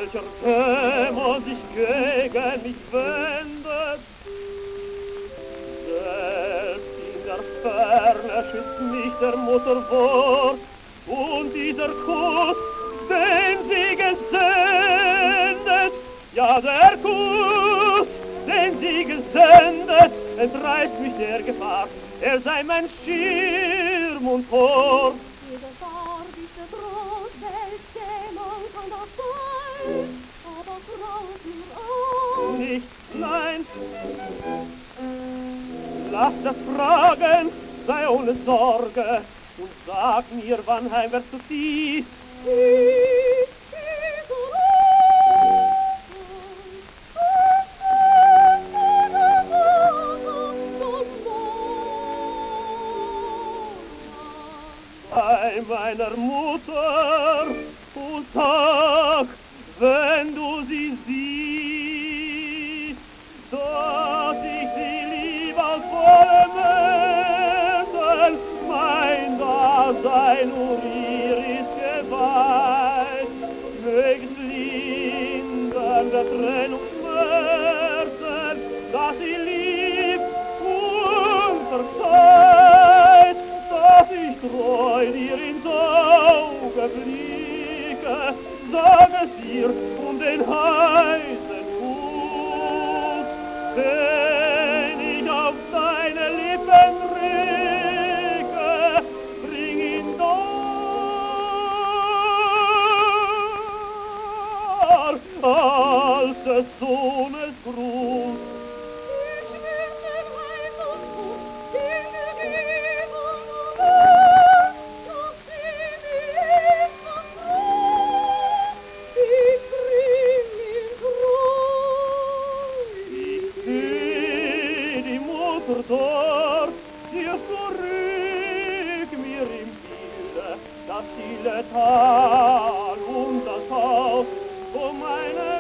welcher Dämon sich gegen mich wendet. Selbst in der Ferne schützt mich der Mutter Wort, und dieser Kuss, den sie gesendet, ja der Kuss, den sie gesendet, entreißt mich der Gefahr, er sei mein Schirm und Tor. Die Gefahr ist so groß, welch Dämon kann das sein, aber graut nur an. Nicht, nein, lass das Fragen, sei ohne Sorge, und sag mir, wann heimwärts du ziehst. Bei meiner Mutter, und sag, wenn du sie siehst, dass ich sie lieb aus vollem Herzen, mein Dasein nur ihr ist geweiht, mögens lindern der Trennung Schmerzen, dass sie liebt und verzeiht, dass ich treu dir ins Auge blicke, sag es ihr um den heißen Kuss, den ich auf deine Lippen drücke, bring ihn dar, als des Sohnes Gruß. Dort, dir zurück mir im Bilde, das stille Tal und das Haus, wo meine